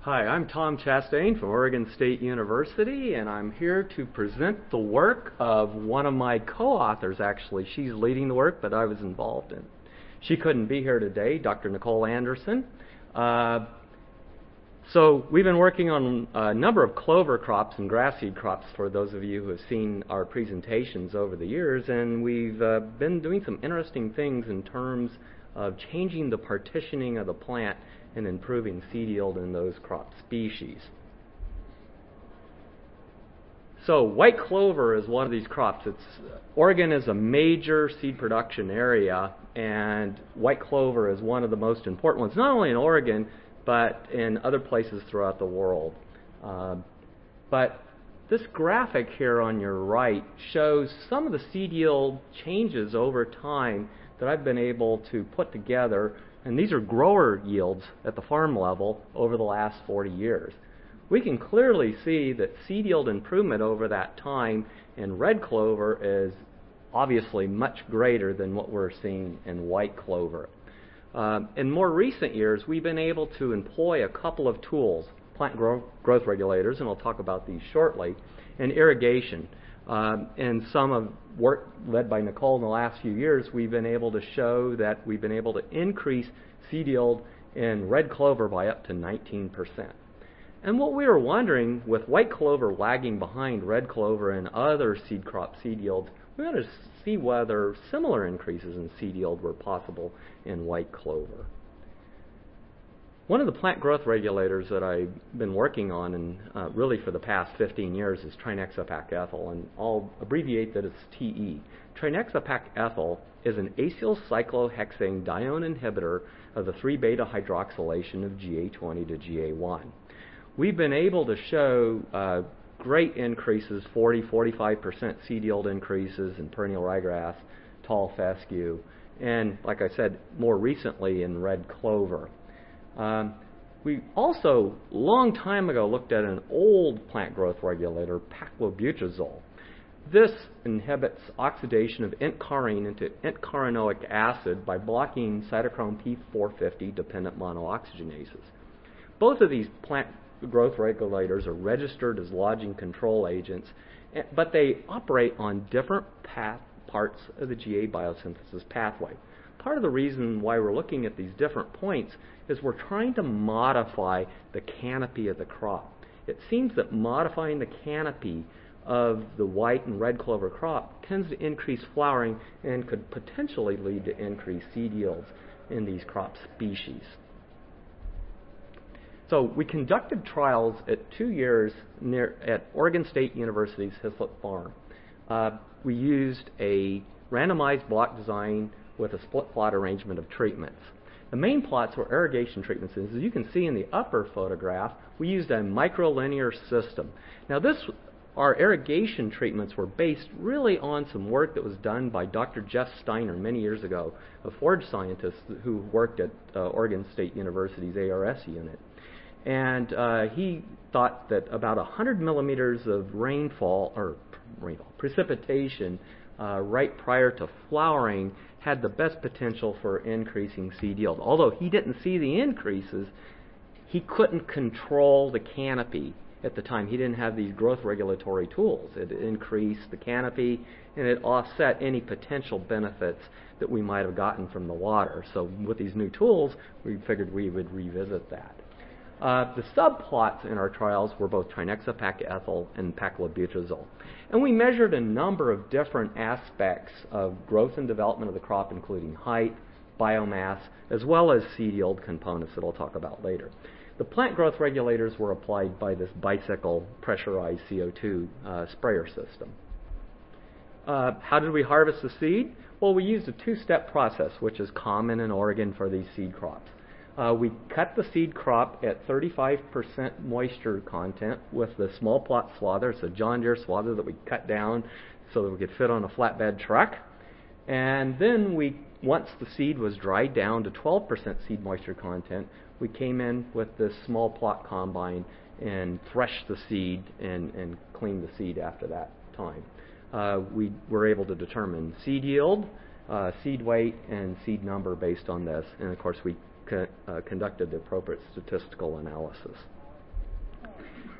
Hi, I'm Tom Chastain from Oregon State University, and I'm here to present the work of one of my co-authors, actually. She's leading the work, but I was involved in it. She couldn't be here today, Dr. Nicole Anderson. So we've been working on a number of clover crops and grass seed crops for those of you who have seen our presentations over the years, and we've been doing some interesting things in terms of changing the partitioning of the plant and improving seed yield in those crop species. So white clover is one of these crops. Oregon is a major seed production area, and white clover is one of the most important ones, not only in Oregon, but in other places throughout the world. But this graphic here on your right shows some of the seed yield changes over time that I've been able to put together, and these are grower yields at the farm level over the last 40 years. We can clearly see that seed yield improvement over that time in red clover is obviously much greater than what we're seeing in white clover. In more recent years, we've been able to employ a couple of tools, plant growth regulators, and I'll talk about these shortly, and irrigation. And some of work led by Nicole in the last few years, we've been able to show that we've been able to increase seed yield in red clover by up to 19%. And what we were wondering, with white clover lagging behind red clover and other seed crop seed yields, we wanted to see whether similar increases in seed yield were possible in white clover. One of the plant growth regulators that I've been working on, and really for the past 15 years, is trinexapac-ethyl, and I'll abbreviate that as TE. Trinexapac-ethyl is an acyl cyclohexane dione inhibitor of the 3-beta hydroxylation of GA20 to GA1. We've been able to show great increases, 40-45% seed yield increases in perennial ryegrass, tall fescue, and like I said, more recently in red clover. We also, a long time ago, looked at an old plant growth regulator, paclobutrazol. This inhibits oxidation of Nt-carine into Nt-carinoic acid by blocking cytochrome P450 dependent monooxygenases. Both of these plant growth regulators are registered as lodging control agents, but they operate on different parts of the GA biosynthesis pathway. Part of the reason why we're looking at these different points is we're trying to modify the canopy of the crop. It seems that modifying the canopy of the white and red clover crop tends to increase flowering and could potentially lead to increased seed yields in these crop species. So we conducted trials at 2 years at Oregon State University's Hyslop Farm. We used a randomized block design with a split plot arrangement of treatments. The main plots were irrigation treatments. As you can see in the upper photograph, we used a microlinear system. Now our irrigation treatments were based really on some work that was done by Dr. Jeff Steiner many years ago, a forage scientist who worked at Oregon State University's ARS unit. And he thought that about 100 millimeters of precipitation right prior to flowering had the best potential for increasing seed yield. Although he didn't see the increases, he couldn't control the canopy at the time. He didn't have these growth regulatory tools. It increased the canopy and it offset any potential benefits that we might have gotten from the water. So with these new tools, we figured we would revisit that. The subplots in our trials were both trinexapac-ethyl and paclobutrazol. And we measured a number of different aspects of growth and development of the crop, including height, biomass, as well as seed yield components that I'll talk about later. The plant growth regulators were applied by this bicycle pressurized CO2 sprayer system. How did we harvest the seed? Well, we used a 2-step process, which is common in Oregon for these seed crops. We cut the seed crop at 35% moisture content with the small plot swather. It's a John Deere swather that we cut down so that we could fit on a flatbed truck. And then once the seed was dried down to 12% seed moisture content, we came in with this small plot combine and threshed the seed and cleaned the seed after that time. We were able to determine seed yield, seed weight, and seed number based on this. And of course, we conducted the appropriate statistical analysis.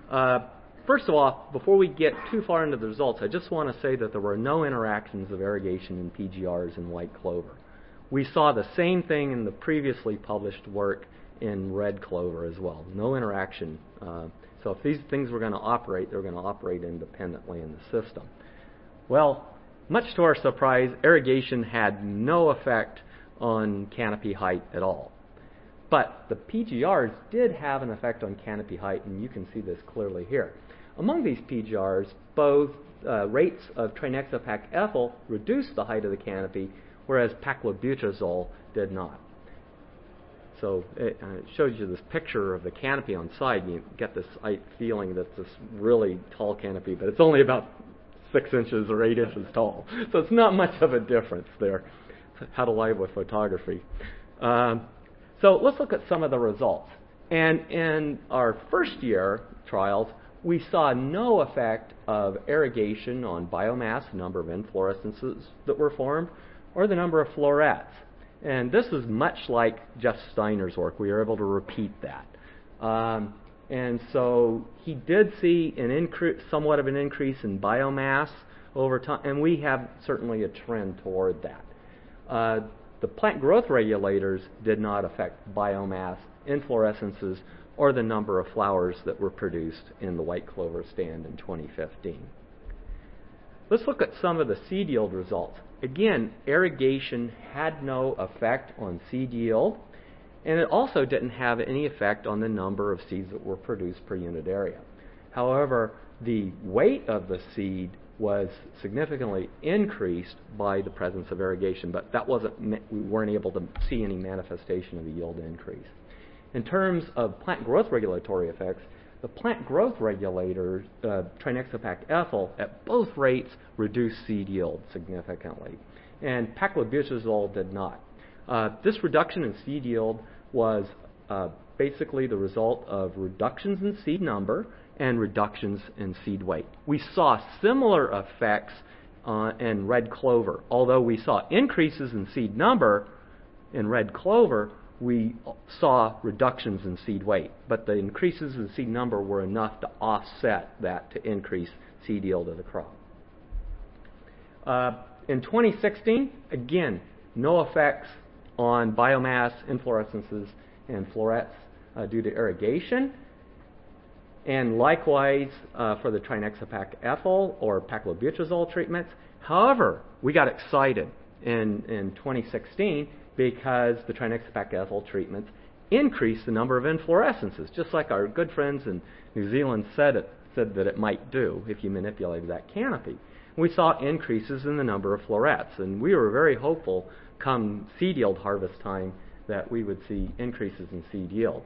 First of all, before we get too far into the results, I just want to say that there were no interactions of irrigation in PGRs in white clover. We saw the same thing in the previously published work in red clover as well. No interaction. So if these things were going to operate, they were going to operate independently in the system. Well, much to our surprise, irrigation had no effect on canopy height at all. But the PGRs did have an effect on canopy height, and you can see this clearly here. Among these PGRs, both rates of trinexapac ethyl reduced the height of the canopy, whereas paclobutrazol did not. So it shows you this picture of the canopy on side. You get this feeling that it's this really tall canopy, but it's only about 6 inches or 8 inches tall. So it's not much of a difference there. How to lie with photography. So let's look at some of the results. And in our first year trials, we saw no effect of irrigation on biomass, number of inflorescences that were formed, or the number of florets. And this is much like Jeff Steiner's work. We were able to repeat that. And so he did see somewhat of an increase in biomass over time, and we have certainly a trend toward that. The plant growth regulators did not affect biomass, inflorescences, or the number of flowers that were produced in the white clover stand in 2015. Let's look at some of the seed yield results. Again, irrigation had no effect on seed yield, and it also didn't have any effect on the number of seeds that were produced per unit area. However, the weight of the seed was significantly increased by the presence of irrigation, but we weren't able to see any manifestation of a yield increase. In terms of plant growth regulatory effects, the plant growth regulator, trinexapac ethyl, at both rates reduced seed yield significantly, and paclobutrazol did not. This reduction in seed yield was basically the result of reductions in seed number and reductions in seed weight. We saw similar effects in red clover. Although we saw increases in seed number in red clover, we saw reductions in seed weight. But the increases in seed number were enough to offset that to increase seed yield of the crop. In 2016, again, no effects on biomass, inflorescences, and florets due to irrigation. And likewise for the trinexapac ethyl or paclobutrazol treatments. However, we got excited in 2016 because the trinexapac ethyl treatments increased the number of inflorescences, just like our good friends in New Zealand said that it might do if you manipulated that canopy. We saw increases in the number of florets, and we were very hopeful come seed yield harvest time that we would see increases in seed yield.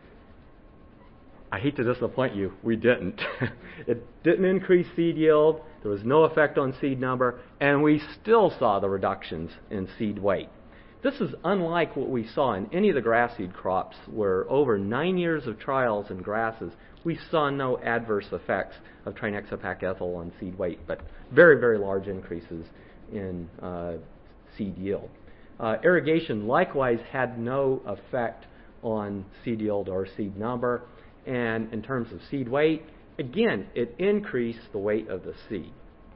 I hate to disappoint you, we didn't. It didn't increase seed yield, there was no effect on seed number, and we still saw the reductions in seed weight. This is unlike what we saw in any of the grass seed crops, where over 9 years of trials in grasses, we saw no adverse effects of trinexapac ethyl on seed weight, but very, very large increases in seed yield. Irrigation likewise had no effect on seed yield or seed number. And in terms of seed weight, again, it increased the weight of the seed.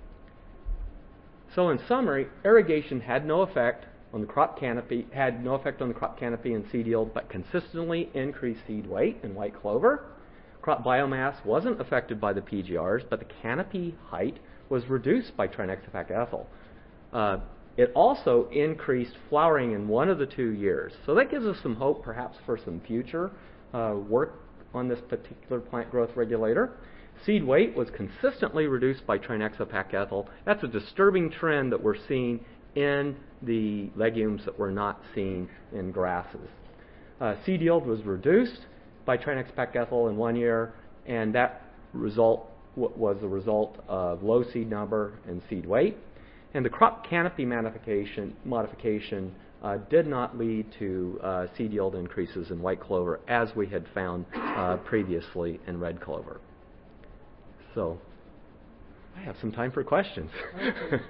So in summary, irrigation had no effect on the crop canopy, and seed yield, but consistently increased seed weight in white clover. Crop biomass wasn't affected by the PGRs, but the canopy height was reduced by trinexapac ethyl. It also increased flowering in 1 of the 2 years. So that gives us some hope perhaps for some future work on this particular plant growth regulator. Seed weight was consistently reduced by trinexapac ethyl. That's a disturbing trend that we're seeing in the legumes that we're not seeing in grasses. Seed yield was reduced by trinexapac ethyl in 1 year, and that result was the result of low seed number and seed weight. And the crop canopy modification did not lead to seed yield increases in white clover as we had found previously in red clover. So I have some time for questions. Okay.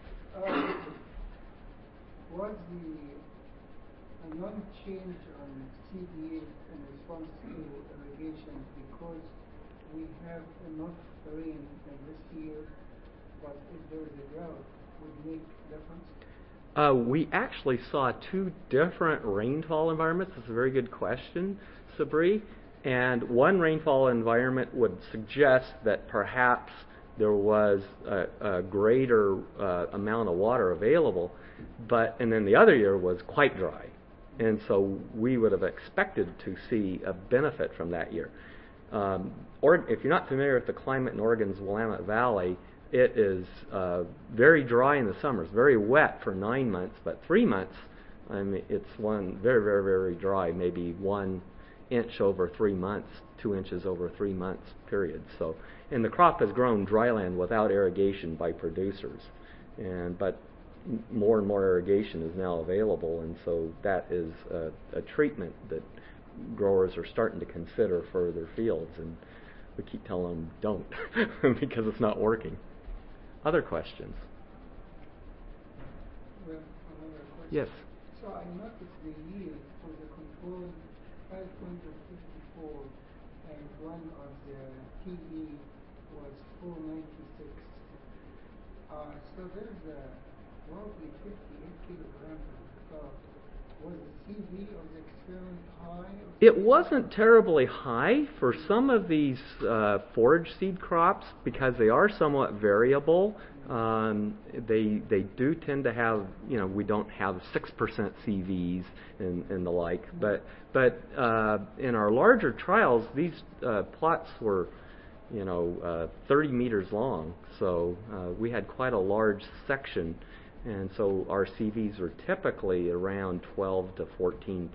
Was the non-change on seed yield in response to irrigation because we have enough rain in this year, but if there is a drought, would make difference? We actually saw two different rainfall environments. That's a very good question, Sabri. And one rainfall environment would suggest that perhaps there was a greater amount of water available, and then the other year was quite dry. And so we would have expected to see a benefit from that year. If you're not familiar with the climate in Oregon's Willamette Valley, it is very dry in the summers, very wet for 9 months, but 3 months, I mean, it's one very, very, very dry, maybe 1 inch over 3 months, 2 inches over 3 months period. So, and the crop has grown dryland without irrigation by producers, but more and more irrigation is now available, and so that is a treatment that growers are starting to consider for their fields, and we keep telling them don't because it's not working. Other questions? Well, another question. Yes. So I noticed the yield for the control 554 and one of the TE was 496. So there's a roughly 58 kilograms per crop. Was the CV of the experiment high? It wasn't terribly high for some of these forage seed crops because they are somewhat variable. They do tend to have, we don't have 6% CVs and the like. But in our larger trials, these plots were, 30 meters long. So we had quite a large section. And so our CVs are typically around 12 to 14%.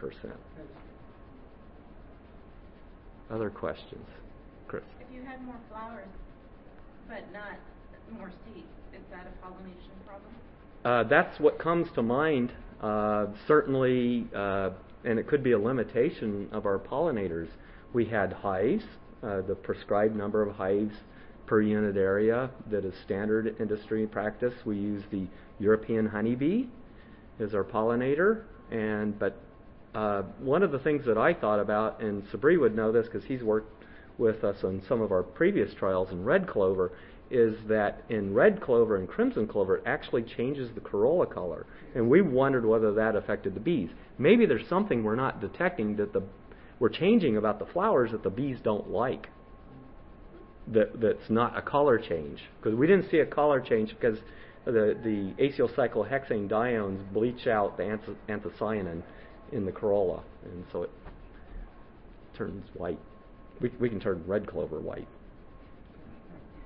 Other questions? Chris? If you had more flowers, but not more seeds, is that a pollination problem? That's what comes to mind. Certainly, and it could be a limitation of our pollinators. We had hives, the prescribed number of hives per unit area that is standard industry practice. We use the European honeybee as our pollinator, but one of the things that I thought about, and Sabri would know this because he's worked with us on some of our previous trials in red clover, is that in red clover and crimson clover it actually changes the corolla color, and we wondered whether that affected the bees. Maybe there's something we're not detecting that we're changing about the flowers that the bees don't like. That's not a color change, because we didn't see a color change because the acylcyclohexane diones bleach out the anthocyanin in the corolla, and so it turns white. We can turn red clover white.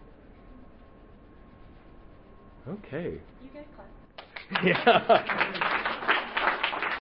Okay. You get class. Yeah.